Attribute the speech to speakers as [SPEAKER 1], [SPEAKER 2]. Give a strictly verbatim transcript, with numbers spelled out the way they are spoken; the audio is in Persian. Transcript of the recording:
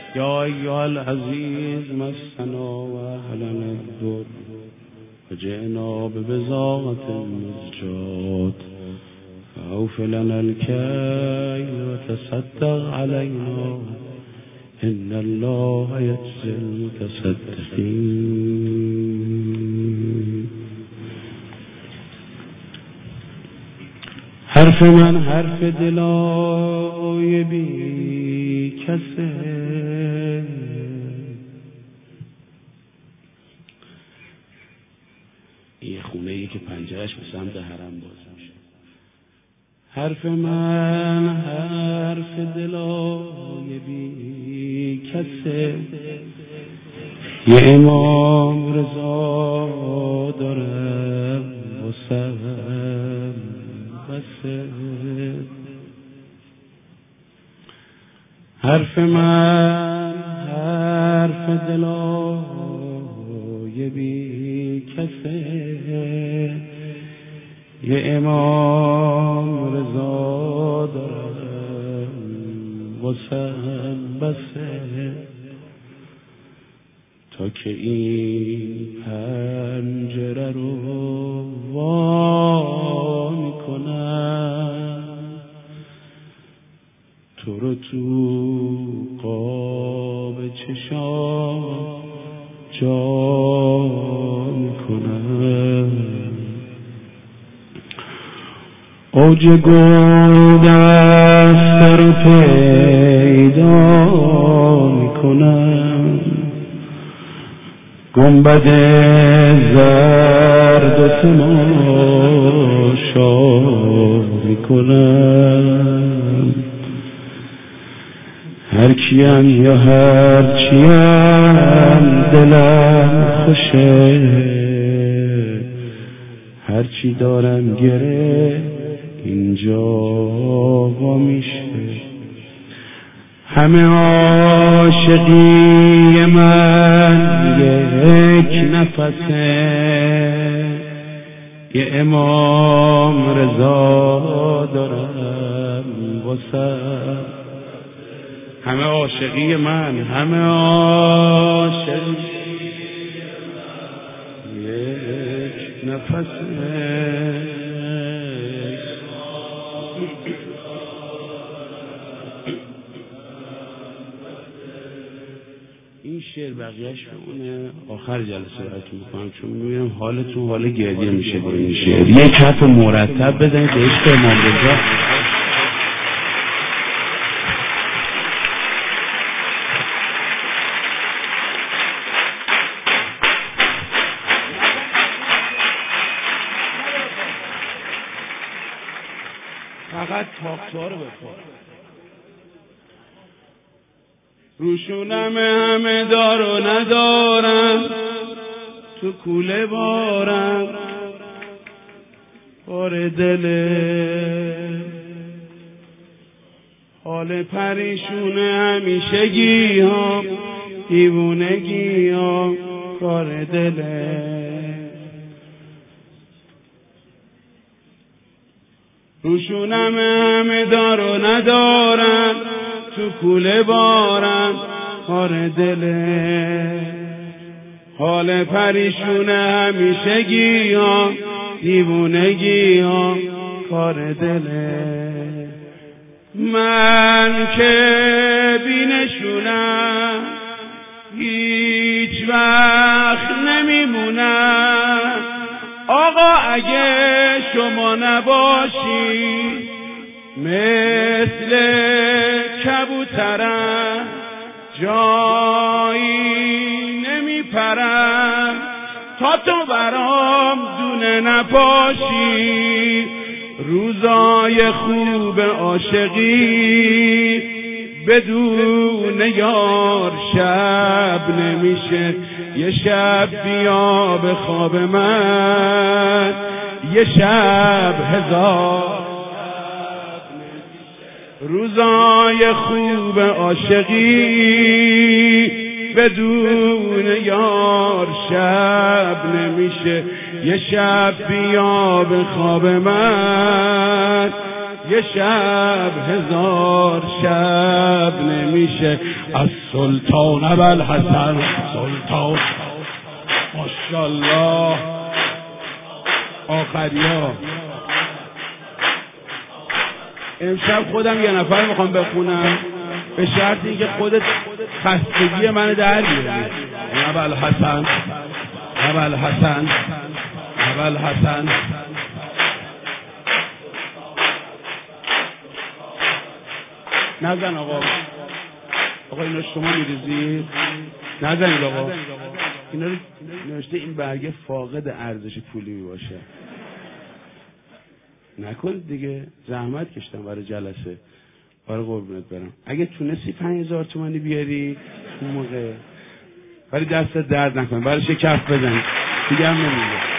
[SPEAKER 1] یا ایها العزیز مسنا و اهلنا الضر وجئنا ببضاعة مزجات فأوف لنا الكيل وتصدق علينا إن الله يجزي المتصدقين. حرف من حرف دلای بی کسه، یه خونه ای که پنجرش به سمت حرم باز میشه. حرف من حرف دلای بی کسه، یه امام رضا دارم واسم بسه. حرف من حرف دلای بی کسه، یه امام رضا دارم واسم بسه. تا که این پنجره رو وا میکنم، تو رو تو قاب چشام جا میکنم. اوج گلدست رو پیدا میکنم، گنبد زرد و تماشا میکنم. هر کیم یا هر چیم دلم خوشه، هر چی دارم گره اینجا وا میشه. همه عاشقی من یک نفسه، یه امام رضا دارم واسم. همه عاشقی من، همه عاشقی یک نفسه. این شعر بقیهش اونه آخر جلسه براتون میکنم، چون میبینم حالتون حال گریه میشه با این شعر. یک حرف مرتب بزنید به عشق امام رضا. فقط تاکتار رو بخور. روشونم همه دار و ندارم، تو کوله بارم بار دله. حال پریشونه همیشگی ها، دیوونگی ها کار دله. روشونم همه دار و ندارم، تو کوله بارم کار دله. حال پریشونه همیشگی ها، دیوونگی ها کار دله. من که بینشونم هیچ وقت نمیمونم. آقا اگه شما نباشی مثل کبوترم جایی نمیپرم. تا تو برام دونه نباشی روزای خوب عاشقی بدون یار شب نمیشه. یه شب بیا به خواب من، یه شب هزار روزای خوب عاشقی بدون یار شب نمیشه. یه شب بیا به خواب من، یه شب هزار شب نمیشه از سلطان ابوالحسن سلطان ماشاءالله. آخریا امشب خودم یه نفر میخوام بخونم به شرط اینکه خودت خستگی منو در بیاری. ابوالحسن ابوالحسن ابوالحسن نزن آقا. آقا اینا شما میریزید نزنید آقا. اینا رو نوشته این برگه فاقد ارزش پولی میباشه. نکنید دیگه. زحمت کشتم برای جلسه. برای قربونت برم. اگه تونستی پنج هزار تومانی بیاری اون موقع ولی دست درد نکن. برایش کف بزن دیگه هم نمیده.